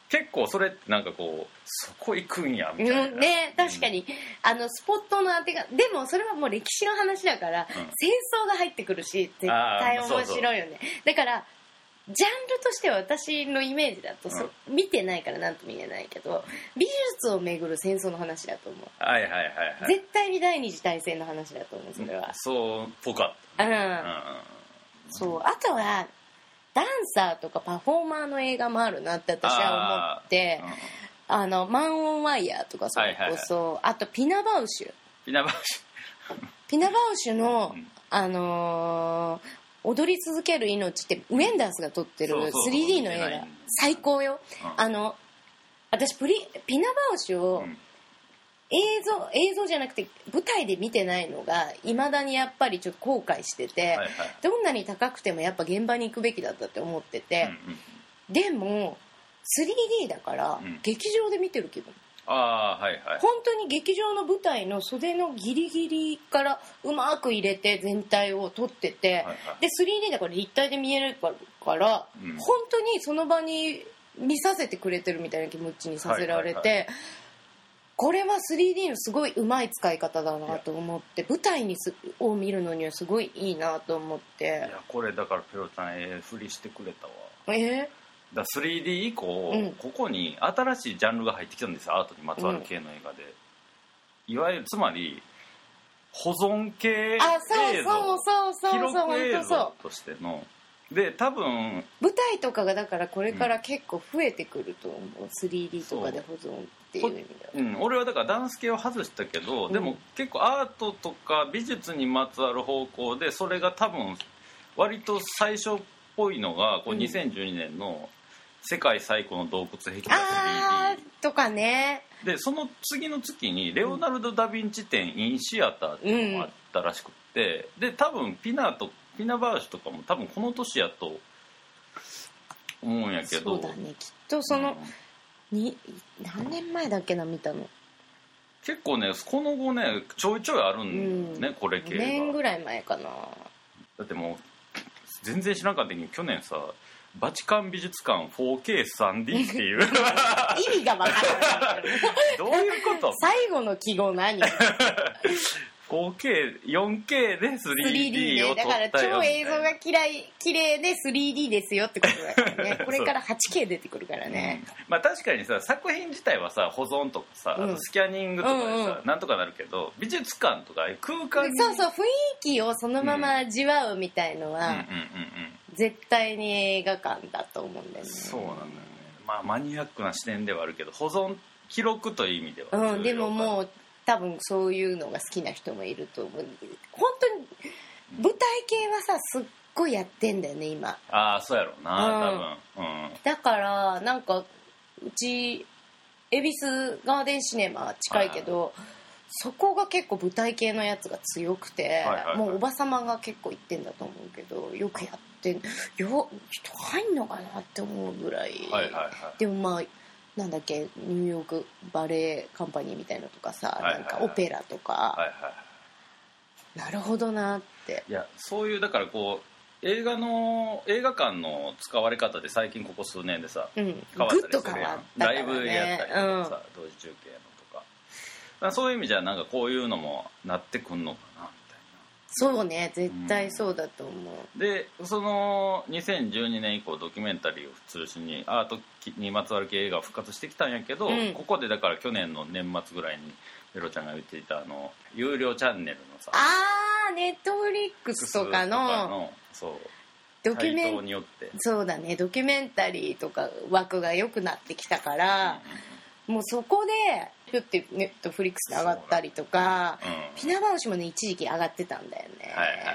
結構それってなんかこうそこ行くんやみたいな、 うんね、確かに、うん、あのスポットの当てがでもそれはもう歴史の話だから、うん、戦争が入ってくるし絶対面白いよね。そうそうだからジャンルとしては私のイメージだと、うん、見てないから何とも言えないけど美術をめぐる戦争の話だと思う。 はいはいはい、はい、 絶対に第二次大戦の話だと思うそれは、うん、 そうぽかった、 うんうん、そうあとはダンサーとかパフォーマーの映画もあるなって私は思って、あ、うん、あのマン・オン・ワイヤーとかそれこそ、はいはいはい、あとピナバウシュピナバウシュピナバウシュの、うん、あのー踊り続ける命ってウェンダースが撮ってる スリーディー の映画最高よ、うん、あの私プリピナバウシュを映像映像じゃなくて舞台で見てないのがいまだにやっぱりちょっと後悔してて、はいはい、どんなに高くてもやっぱ現場に行くべきだったって思ってて、うんうん、でも スリーディー だから劇場で見てる気分、 あ、はいはい、 本当に劇場の舞台の袖のギリギリからうまく入れて全体を撮ってて、はいはい、で スリーディー だから立体で見えるから、うん、本当にその場に見させてくれてるみたいな気持ちにさせられて、はいはいはい、これは スリーディー のすごいうまい使い方だなと思って舞台にすを見るのにはすごいいいなと思って。いやこれだからペロちゃんええ振りしてくれたわ。 えーだ スリーディー 以降、うん、ここに新しいジャンルが入ってきたんですよアートにまつわる系の映画で、うん、いわゆるつまり保存系映像記録映像としてので多分舞台とかがだからこれから結構増えてくると思う、うん、スリーディー とかで保存っていう意味では、 うん、俺はだからダンス系を外したけど、うん、でも結構アートとか美術にまつわる方向でそれが多分割と最初っぽいのがこうにせんじゅうにねんの世界最古の洞窟壁画 スリーディーあーとかね。 でその次の月にレオナルド・ダ・ヴィンチ展インシアターっていうのもあったらしくて、うん、で多分ピナとピナバウシュとかも多分この年やと思うんやけどそうだねきっとその、うん、に何年前だっけな見たの結構ねこの後ねちょいちょいあるんね、うん、これ系がごねんぐらい前かな。 だってもう全然知らなかったけど去年さバチカン美術館 フォーケースリーディー っていう意味がわからないどういうこと最後の記号何フォーケー、よんケー で スリーディー を撮ったよ、ね、 だから超映像がきらい綺麗で スリーディー ですよってことだからねこれから はちケー 出てくるからね、 うん、まあ確かにさ作品自体はさ保存とかさ、うん、あとスキャニングとかでさ、うんうん、なんとかなるけど美術館とか空間にそうそう雰囲気をそのまま味わうみたいのは、うんうんうんうん絶対に映画館だと思うんだよね。 そうなんだよね。まあマニアックな視点ではあるけど保存記録という意味では、 うん、でももう多分そういうのが好きな人もいると思う。本当に舞台系はさすっごいやってんだよね今。 ああそうやろうな、うん、多分、うん、 だからなんかうち恵比寿ガーデンシネマ近いけど、はいはい、そこが結構舞台系のやつが強くて、はいはいはい、もうおばさまが結構行ってんだと思うけどよくやってよ人入んのかなって思うぐらい、はいはいはい、でもまあなんだっけニューヨークバレエカンパニーみたいなとかさ、はいはいはい、なんかオペラとか、はいはい、なるほどなって。 いやそういうだからこう映画の映画館の使われ方で最近ここ数年でさ、 うん、変わったりするやん、 ライブやったりとかさ、うん、同時中継のとか、かそういう意味じゃなんかこういうのもなってくんのかな。 そうね絶対そうだと思う、 うん、でそのにせんじゅうにねん以降ドキュメンタリーを中心にアートにまつわる系映画を復活してきたんやけど、うん、ここでだから去年の年末ぐらいにペロちゃんが言っていたあの有料チャンネルのさあーネットフリックスとか の, とかのそうドキュメンによってそうだねドキュメンタリーとか枠が良くなってきたから、うん、もうそこでピュッてネットフリックスで上がったりとか、うん、ピナバウシもね一時期上がってたんだよね、はいはいはい、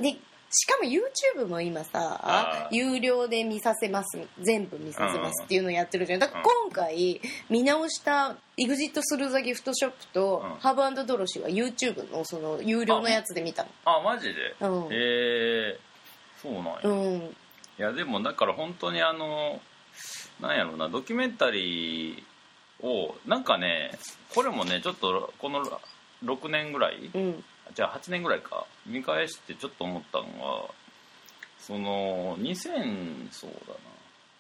でしかも YouTube も今さ有料で見させます全部見させますっていうのをやってるじゃん。だから今回見直したエグジットスルーザギフトショップとハーブ&ドロシーは YouTube のその有料のやつで見たの。 あ、あマジで、うん、へえそうなんや、うん、いやでもだから本当にあのなんやろうなドキュメンタリーをなんかねこれもねちょっとこのろくねんぐらい、うん、じゃあはちねんぐらいか見返してちょっと思ったのはそのにせんそうだな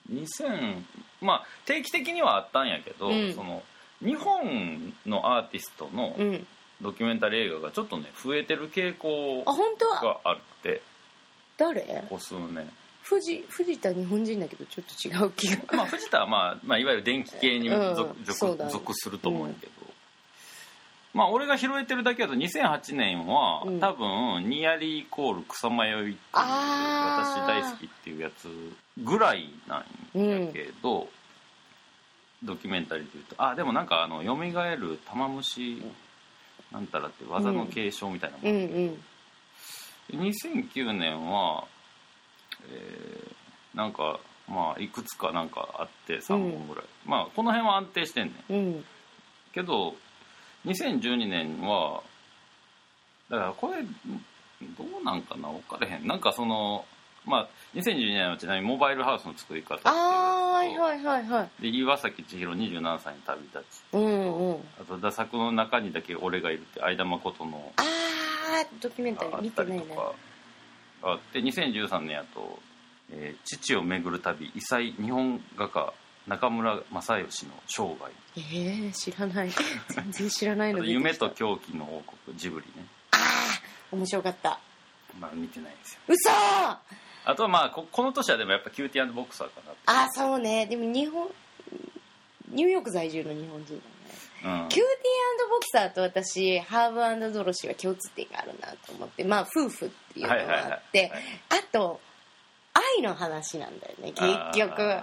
にせんまあ定期的にはあったんやけど、うん、その日本のアーティストのドキュメンタリー映画がちょっとね増えてる傾向があって。 誰？ ここ数年。 藤, 藤田日本人だけどちょっと違う気がまあ藤田は、まあ、まあいわゆる電気系に属,、うん、属すると思うんやけど、うん、まあ俺が拾えてるだけだとにせんはちねんは、うん、多分ニアリーイコール草迷いっていう私大好きっていうやつぐらいなんやけど、うん、ドキュメンタリーでいうとあでもなんかあの蘇る玉虫なんたらって技の継承みたいなもん、うんうんうん、にせんきゅうねんはえー、なんかまあいくつかなんかあってさんぼんぐらい、うん、まあこの辺は安定してんねん、うん、けどにせんじゅうにねんはだからこれどうなんかな分かれへんなんかそのまあにせんじゅうにねんはちなみにモバイルハウスの作り方っていうあーはいはいはいはいで岩崎千尋にじゅうななさいに旅立ち、 うんうん、 あと「打作の中にだけ俺がいる」って相田誠のあードキュメンタリー見てないねあってにせんじゅうさんねんやと、えー「父をめぐる旅異彩日本画家中村正義の生涯」 えー、知らない全然知らないので夢と狂気の王国ジブリねああ面白かったまあ見てないんですよ嘘あとはまあ こ, この年はでもやっぱキューティー&ボクサーかなあそうねでも日本ニューヨーク在住の日本人だねうん、キューティー&ボクサーと私ハーブ&ドロシーは共通点があるなと思ってまあ夫婦っていうのがあって、はいはいはいはい、あと愛の話なんだよね結局だ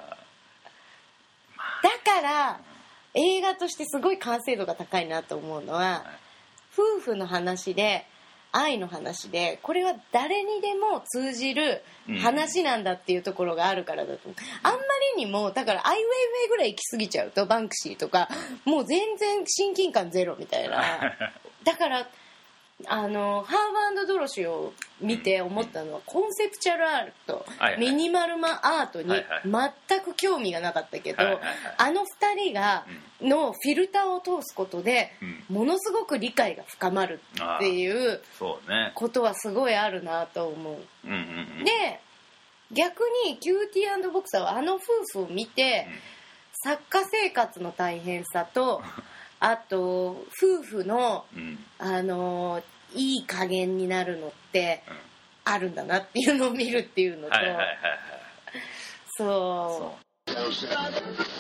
から映画としてすごい完成度が高いなと思うのは、はい、夫婦の話で愛の話でこれは誰にでも通じる話なんだっていうところがあるからだと思う、うん、あんまりにもだからアイウェイウェイぐらい行き過ぎちゃうとバンクシーとかもう全然親近感ゼロみたいなだからあのハーバー&ドロシーを見て思ったのはコンセプチュアルアート、はいはい、ミニマルマアートに全く興味がなかったけど、はいはいはい、あのふたりがのフィルターを通すことでものすごく理解が深まるっていうことはすごいあるなと思う、うんうんうん、で逆にキューティー&ボクサーはあの夫婦を見て、うん、作家生活の大変さとあと夫婦の、うん、あのいい加減になるのってあるんだなっていうのを見るっていうのと、はいはいはいはい、そう私は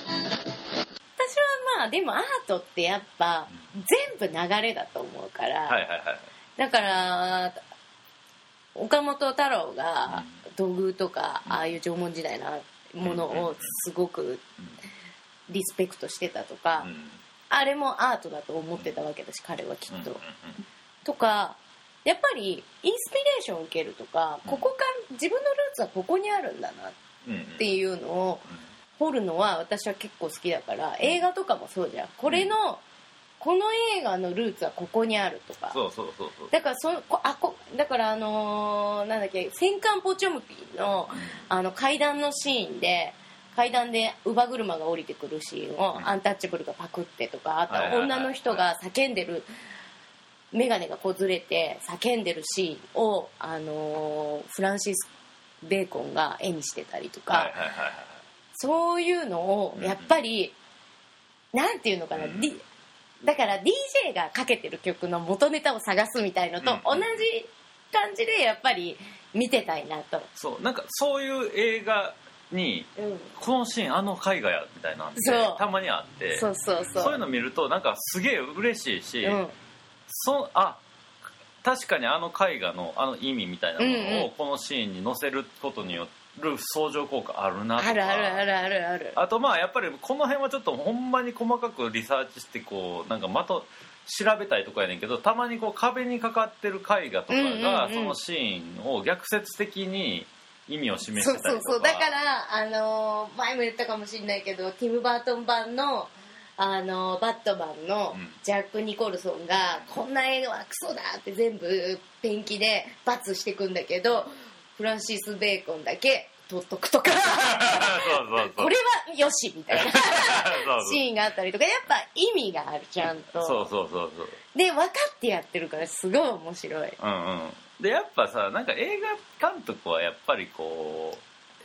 まあでもアートってやっぱ全部流れだと思うから、はいはいはい、だから岡本太郎が土偶とか、うん、ああいう縄文時代のものをすごくリスペクトしてたとか、うんあれもアートだと思ってたわけだし彼はきっと、うんうんうん、とかやっぱりインスピレーションを受けるとか、うん、ここから自分のルーツはここにあるんだなっていうのを掘るのは私は結構好きだから映画とかもそうじゃんこれの、うん、この映画のルーツはここにあるとかそうそうそうそうだからそあこだからあのー、なんだっけ戦艦ポチョムキの、あの階段のシーンで階段で乳母車が降りてくるシーンをアンタッチャブルがパクってとかあとは女の人が叫んでる眼鏡がこうずれて叫んでるシーンを、あのー、フランシス・ベーコンが絵にしてたりとか、はいはいはいはい、そういうのをやっぱり、うん、なんていうのかな、うん、だから ディージェー がかけてる曲の元ネタを探すみたいのと同じ感じでやっぱり見てたいなとそうなんかそういう映画に、うん、このシーンあの絵画やみたいなってたまにあってそうそうそうそういうの見るとなんかすげえ嬉しいし、うん、そあ確かにあの絵画のあの意味みたいなものをこのシーンに載せることによる相乗効果あるなとかあるあるあるあるあるあとまあやっぱりこの辺はちょっとほんまに細かくリサーチしてこうなんかまた調べたいとかやねんけどたまにこう壁にかかってる絵画とかがそのシーンを逆説的に意味を示してたりとかそうそうそうだからあのー、前も言ったかもしれないけどティム・バートン版のあのバットマンのジャック・ニコルソンが、うん、こんな映画はクソだって全部ペンキで罰してくんだけどフランシス・ベーコンだけ取っとくとかそうそうそうこれはよしみたいなそうそうシーンがあったりとかやっぱ意味があるちゃんとそうそうそうそうで分かってやってるからすごい面白い、 うんうん、でやっぱさなんか映画監督はやっぱりこう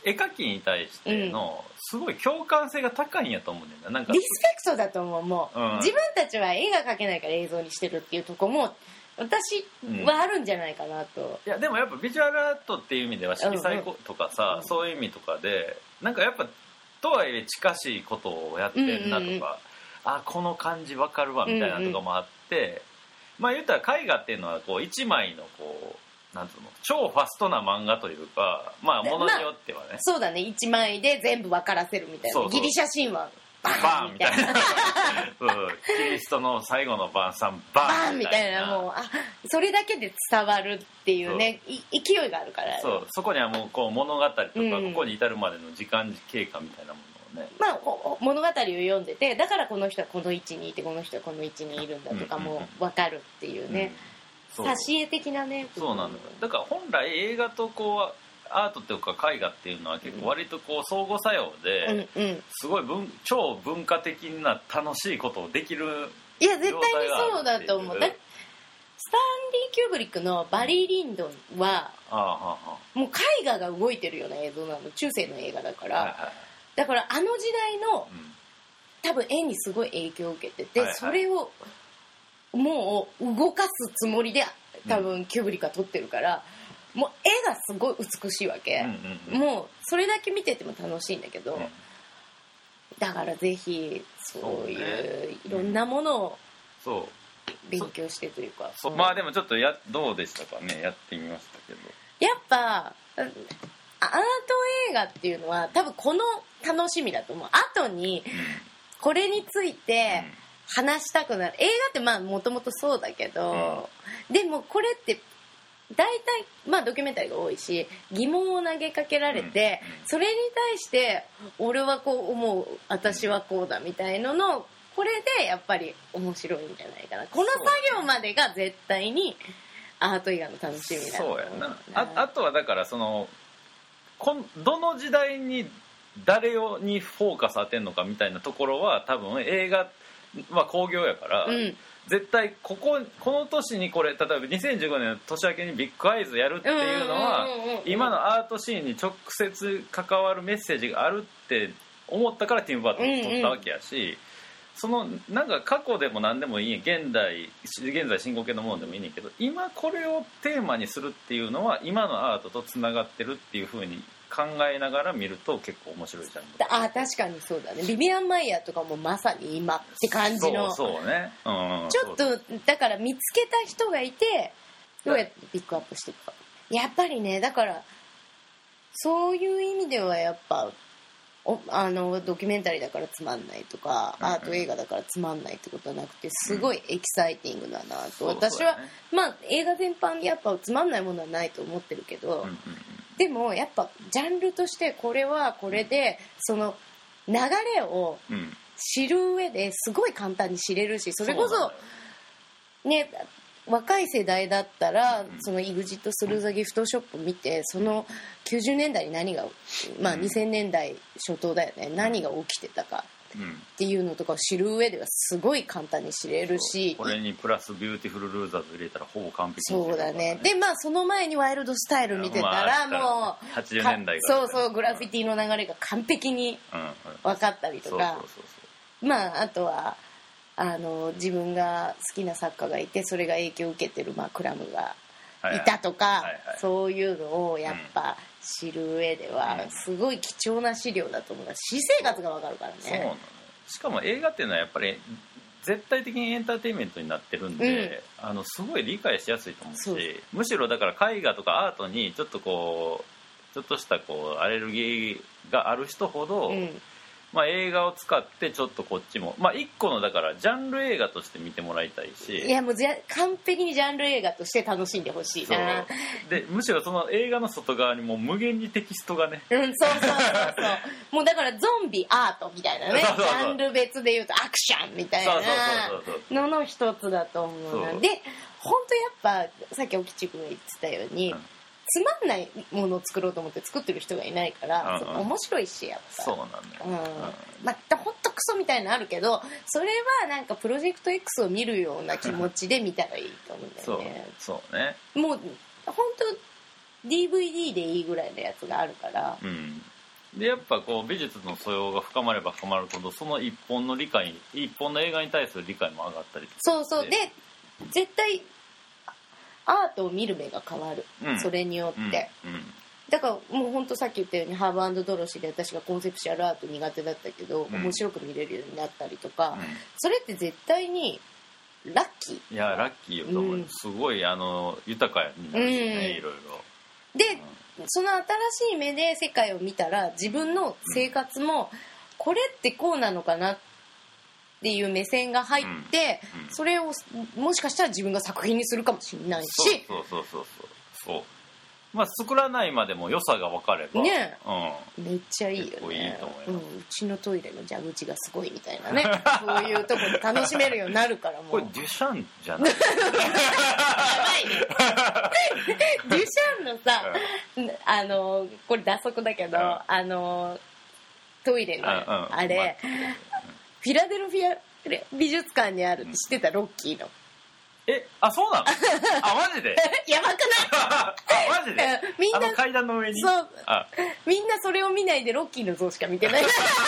絵描きに対してのすごい共感性が高いんやと思うんだよね。なんかリスペクトだと思う。もう、 うん、 自分たちは絵が描けないから映像にしてるっていうとこも私はあるんじゃないかなと、うん、いやでもやっぱビジュアルアートっていう意味では色彩とかさ、うんうん、そういう意味とかでなんかやっぱとはいえ近しいことをやってんなとか、うんうんうん、あこの感じわかるわみたいなとかもあって、うんうん、まあ言ったら絵画っていうのはこう一枚のこうなんつうの超ファストな漫画というかまあものによってはね、まあ、 そうだね一枚で全部分からせるみたいな。そうそうギリシャ神話バーンみたいなそうキリストの最後の晩餐バーンみたいな、 バーンみたいなもうあそれだけで伝わるっていうねい勢いがあるから、ね、 そうそこにはもうこう物語とか、うん、ここに至るまでの時間経過みたいなものをね、 まあ、物語を読んでてだからこの人はこの位置にいてこの人はこの位置にいるんだとかも分かるっていうね、うんうんうん、挿絵的なねそうなんだ。だから本来映画とこうアートというか絵画っていうのは結構割とこう相互作用で、うんうん、すごい文超文化的な楽しいことをできる。 いや絶対にそうだと思う。だスタンリー・キューブリックのバリー・リンドンは、うん、もう絵画が動いてるような映像なの。中世の映画だから、はいはい、だからあの時代の、うん、多分絵にすごい影響を受けてて、はいはい、それをもう動かすつもりで多分キューブリックは撮ってるから、うん、もう絵がすごい美しいわけ、うんうんうん、もうそれだけ見てても楽しいんだけど、うん、だからぜひそういういろんなものを勉強してというかそうまあでもちょっとやどうでしたかねやってみましたけどやっぱアート映画っていうのは多分この楽しみだと思う。後にこれについて、うん話したくなる。映画ってまあもともとそうだけど、うん、でもこれって大体まあドキュメンタリーが多いし疑問を投げかけられて、うん、それに対して俺はこう思う私はこうだみたいののこれでやっぱり面白いんじゃないかな。この作業までが絶対にアート映画の楽しみだ。 そうやな。あ, あとはだからそのこんどの時代に誰をにフォーカス当てんのかみたいなところは多分映画まあ興行やから、うん、絶対こここの年にこれ例えばにせんじゅうごねんの年明けにビッグアイズやるっていうのは今のアートシーンに直接関わるメッセージがあるって思ったからティム・バートン撮ったわけやし、うんうん、そのなんか過去でも何でもいい現代現在進行形のものでもいいねんけど今これをテーマにするっていうのは今のアートとつながってるっていう風に考えながら見ると結構面白いじゃん。 あ確かにそうだね。ビビアン・マイヤーとかもまさに今って感じのそうそうね、うん、 ちょっとだから見つけた人がいてどうやってピックアップしていくかやっぱりね。だからそういう意味ではやっぱおあのドキュメンタリーだからつまんないとか、うんうん、アート映画だからつまんないってことはなくてすごいエキサイティングだなと、うん、私は、ね、まあ映画全般やっぱつまんないものはないと思ってるけど、うんうんうん、でもやっぱジャンルとしてこれはこれでその流れを知る上ですごい簡単に知れるしそれこそね若い世代だったらその イグジット スルーザギフトショップ見てそのきゅうじゅうねんだいに何がまあにせんねんだい初頭だよね何が起きてたかっていうのとかを知る上ではすごい簡単に知れるしこれにプラスビューティフルルーザーズ入れたらほぼ完璧に、ね、そうだね。でまあその前にワイルドスタイル見てたらもうはちじゅうねんだいそうそうグラフィティの流れが完璧に分かったりとかまああとはあの自分が好きな作家がいてそれが影響を受けてる、まあ、クラムがいたとか、はいはいはいはい、そういうのをやっぱ知る上ではすごい貴重な資料だと思う。私生活が分かるからね。 そうなの。しかも映画っていうのはやっぱり絶対的にエンターテインメントになってるんで、うん、あのすごい理解しやすいと思うしむしろだから絵画とかアートにちょっとこうちょっとしたこうアレルギーがある人ほど、うんまあ、映画を使ってちょっとこっちもまあ一個のだからジャンル映画として見てもらいたいしいやもうじゃ完璧にジャンル映画として楽しんでほしいな。 でむしろその映画の外側にもう無限にテキストがねうんそうそうそうそうもうだからゾンビアートみたいなねそうそうそうジャンル別で言うとアクションみたいなのの一つだと思うな。で本当やっぱさっき沖地君が言ってたように、うんつまんないものを作ろうと思って作ってる人がいないから、うんうん、面白いしやっぱそうなんだよ、うんうんまあ、ほんとクソみたいなのあるけどそれはなんかプロジェクト X を見るような気持ちで見たらいいと思うんだよねそう、そうねもうほんと ディーブイディー でいいぐらいのやつがあるから、 うん、 でやっぱこう美術の素養が深まれば深まるほどその一本の理解一本の映画に対する理解も上がったりそうそうで絶対アートを見る目が変わる、うん、それによって、うんうん、だからもう本当さっき言ったようにハーブ&ドロシーで私がコンセプシュアルアート苦手だったけど、うん、面白く見れるようになったりとか、うん、それって絶対にラッキー。いやラッキーよと思う、うん、すごいあの豊かになるしね、うん、いろいろで、うん、その新しい目で世界を見たら自分の生活もこれってこうなのかなっていう目線が入って、うんうん、それをもしかしたら自分が作品にするかもしれないし、 そうそうそうそうそうまあ作らないまでも良さが分かればね、 うん、 めっちゃいいよね。 結構いいと思います、 うん、うちのトイレの蛇口がすごいみたいなねそういうところで楽しめるようになるからもうこれデュシャンじゃないやばいねデュシャンのさ、うん、あのこれ打足だけど、うん、あのトイレの、うんうん、あれ、まあ、フィラデルフィア美術館にあるって知ってた、うん、ロッキーの。 え、あ、そうなの？あ、マジで？ やばくない？ あ、マジで？みんなあの階段の上に？ そう。みんなそれを見ないでロッキーの像しか見てない。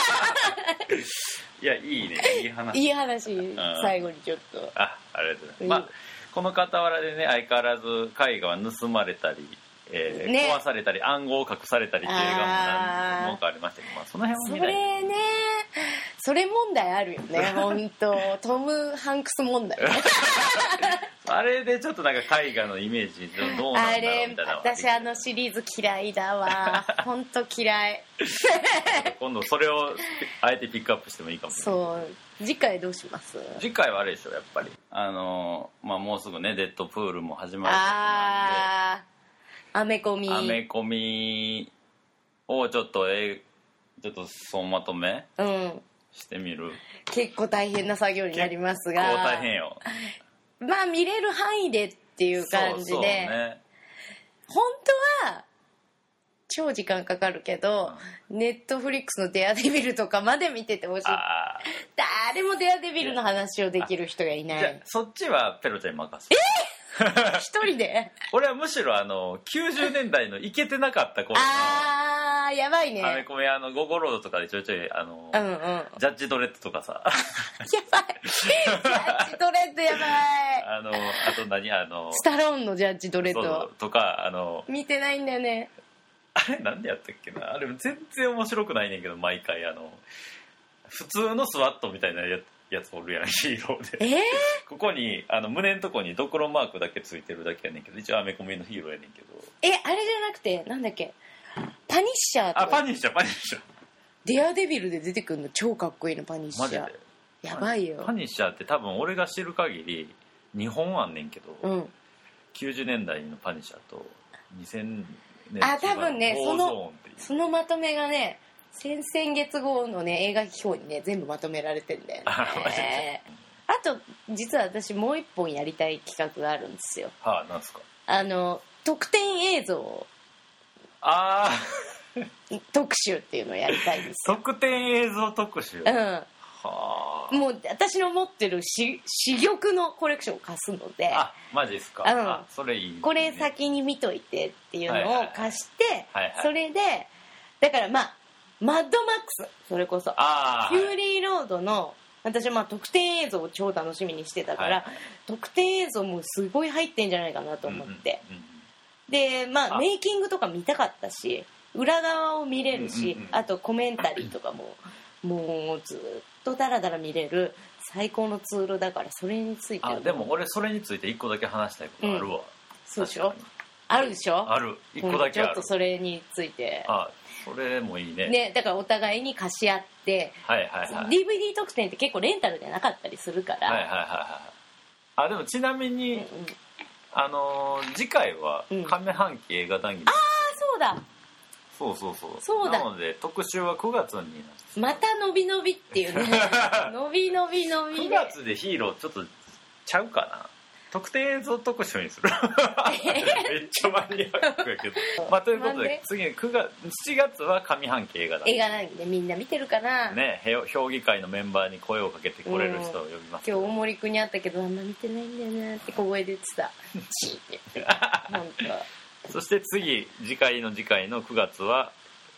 いや、いいね。いい話。 いい話、うん、最後にちょっと。 あ、ありがとうございます。まあ、この傍らでね、相変わらず絵画は盗まれたり、えーね、壊されたり、暗号を隠されたりっていう映画も何本かありましたけど、まあ、その辺は見ない。 それね、それ問題あるよね、本当トム・ハンクス問題。 あれでちょっとなんか絵画のイメージどうなんだろうみたいな。 あれ、私あのシリーズ嫌いだわ。本当嫌い。 今度それをあえてピックアップしてもいいかもしれない。 そう。次回どうします？ 次回はあれでしょ、やっぱり。あのまあもうすぐね、デッドプールも始まる。 あー、アメコミ。 アメコミをちょっとえちょっと総まとめ。うん。してみる。 結構大変な作業になりますが。 結構大変よ。 まあ見れる範囲でっていう感じで。そうそうね。本当は超時間かかるけど、ネットフリックスのデアデビルとかまで見ててほしい。誰もデアデビルの話をできる人がいない。 じゃあそっちはペロちゃんに任せ。 え一人で？ 俺はむしろあのきゅうじゅうねんだいのイケてなかった頃のあーやばいね。 アメコミあのゴゴロードとかでちょいちょいあの、うんうん、ジャッジドレッドとかさやばいジャッジドレッドやばいあのあと何あのスタローンのジャッジドレッドそうとかあの見てないんだよね。 あれなんでやったっけなあれ全然面白くないねんけど毎回あの普通のスワットみたいなやつやつおるやんヒーローで、 えー、 ここにあの胸のとこにドクロマークだけついてるだけやねんけど一応アメコミのヒーローやねんけどえあれじゃなくてなんだっけパニッシャーとかあパニッシャーパニッシャーデアデビルで出てくるの超かっこいいのパニッシャーマジでやばいよパニッシャーって多分俺が知る限りにほんあんねんけど、うん、きゅうじゅうねんだいのパニッシャーとにせんねんあ多分ねそのそのまとめがね先々月号のね映画表にね全部まとめられてんだよねあと実は私もう一本やりたい企画があるんですよ。 はあなんすか。 あの特典映像あ特集っていうのをやりたいんですよ。 特典映像特集。 うん。はあ。もう私の持ってるし珠玉のコレクションを貸すので。 あマジですか。うん。あそれいい、ね。 これ先に見といてっていうのを貸して、はいはいはい、それでだからまあマッドマックスそれこそあフューリーロードの私はまあ特典映像を超楽しみにしてたから、はい、特典映像もすごい入ってんじゃないかなと思って、うんうんうん、でまあメイキングとか見たかったし裏側を見れるし、うんうんうん、あとコメンタリーとかももうずっとダラダラ見れる最高のツールだからそれについてあでも俺それについて一個だけ話したいことあるわ、うん、 そうでしょあるでしょある一個だけある、 ちょっとそれについてあそれもいいね。 ね、だからお互いに貸し合って、 はいはいはい、 ディーブイディー 特典って結構レンタルじゃなかったりするから。 はいはいはいはい。あでもちなみに、うんうん、あのー、次回は上半期映画談義、うん、 ああそうだ。 そうそうそう。 そうだ。 なので特集はくがつになる。 また伸び伸びっていうね。伸び伸び伸びで。 くがつでヒーローちょっとちゃうかな。特典映像特集にするめっちゃマニアックやけどまあということで次くがつしちがつは上半期映画だ映画なんでみんな見てるかなね評議会のメンバーに声をかけてこれる人を呼びます、 うん、今日大森くんに会ったけどあんま見てないんだよなって小声で言ってたチーって本当そして次次回の次回のくがつは、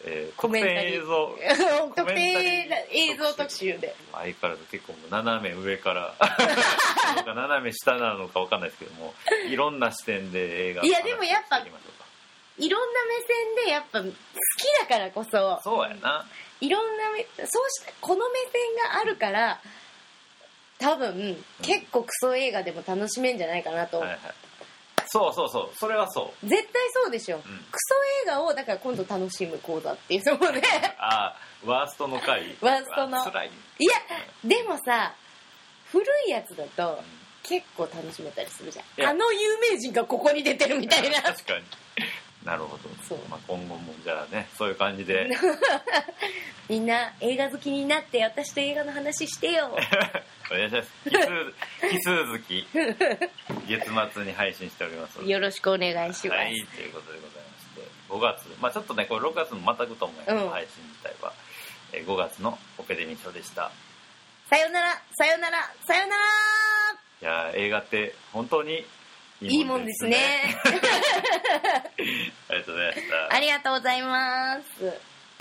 えー、 コメンタリー特典映像特典映像特集で相変わらず結構もう斜め上から斜め下なのか分かんないですけども、いろんな視点で映画の話いやでもやっぱしていきましょうか。 いろんな目線でやっぱ好きだからこそそうやな。 いろんな目そうしたこの目線があるから多分結構クソ映画でも楽しめんじゃないかなと、 はいはい、そうそうそう、それはそう絶対そうでしょ、うん、クソ映画をだから今度楽しむ講座っていうところでああワーストの回ワーストの辛い。 いやでもさ古いやつだと結構楽しめたりするじゃん。あの有名人がここに出てるみたいな確かになるほど。そう、まあ、今後もじゃあねそういう感じでみんな映画好きになって私と映画の話してよお願いします。奇数続き月末に配信しておりますのでよろしくお願いします。 はい、ということでございましてごがつ、まあちょっとねこれろくがつもまたぐと思いますけど、うん、配信自体はごがつのオペデミー賞でした。 さよならさよならさよなら。 いや映画って本当にいいもんですね。 いいもんですねありがとうございました。 ありがとうございます。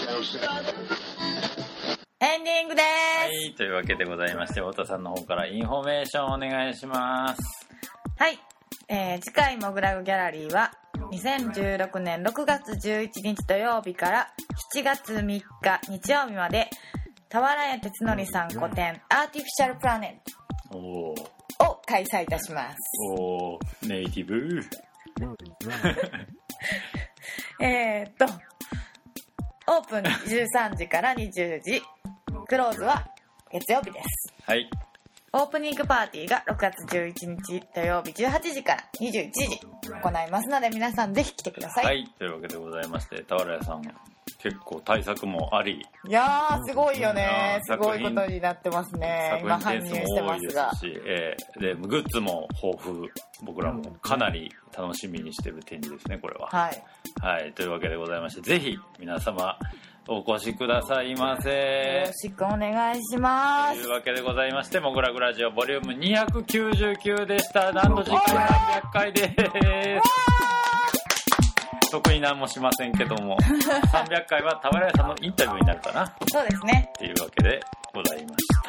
エンディングです。 はい、というわけでございまして太田さんの方からインフォメーションお願いします。 はい、えー、次回モグラグギャラリーはにせんじゅうろくねんろくがつじゅういちにち土曜日からしちがつみっか日曜日まで俵屋哲則さん個展アーティフィシャルプラネットを開催いたします。 おーネイティブえっとオープンじゅうさんじからにじゅうじ、クローズは月曜日です。 はい。 オープニングパーティーがろくがつじゅういちにち土曜日じゅうはちじからにじゅういちじ行いますので皆さんぜひ来てください。 はい、というわけでございまして俵屋さん結構対策もあり、 いやーすごいよね、すごいことになってますね。今搬入してますが、 し、えー、でグッズも豊富、僕らもかなり楽しみにしてる展示ですねこれは。 はい、 はい、というわけでございましてぜひ皆様お越しくださいませ。 よろしくお願いします。 というわけでございましてモグラグラジオボリュームにひゃくきゅうじゅうきゅうでした。なんと次回さんびゃっかいです特に何もしませんけどもさんびゃっかいは俵屋さんのインタビューになるかな。 そうですね。 っていうわけでございました。